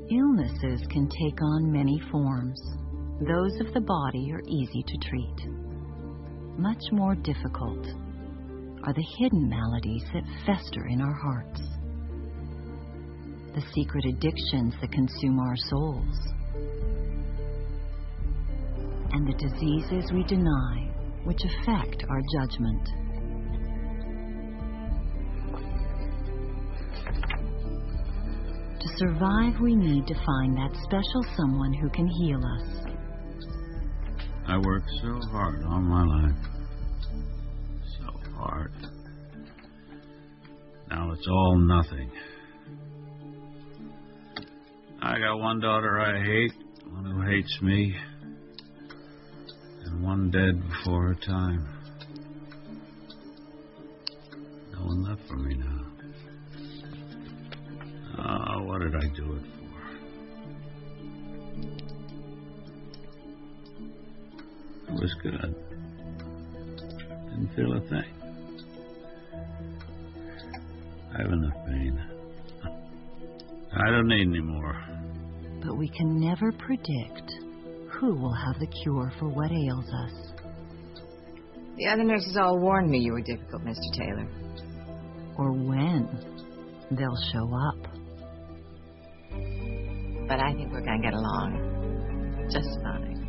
Illnesses can take on many forms. Those of the body are easy to treat. Much more difficult are the hidden maladies that fester in our hearts, the secret addictions that consume our souls, and the diseases we deny which affect our judgment. To survive, we need to find that special someone who can heal us. I worked so hard all my life. So hard. Now it's all nothing. I got one daughter I hate, one who hates me, and one dead before her time. No one left for me now. Oh, what did I do it for? It was good. Didn't feel a thing. I have enough pain. I don't need any more. But we can never predict who will have the cure for what ails us. The other nurses all warned me you were difficult, Mr. Taylor. Or when they'll show up. But I think we're going to get along just fine.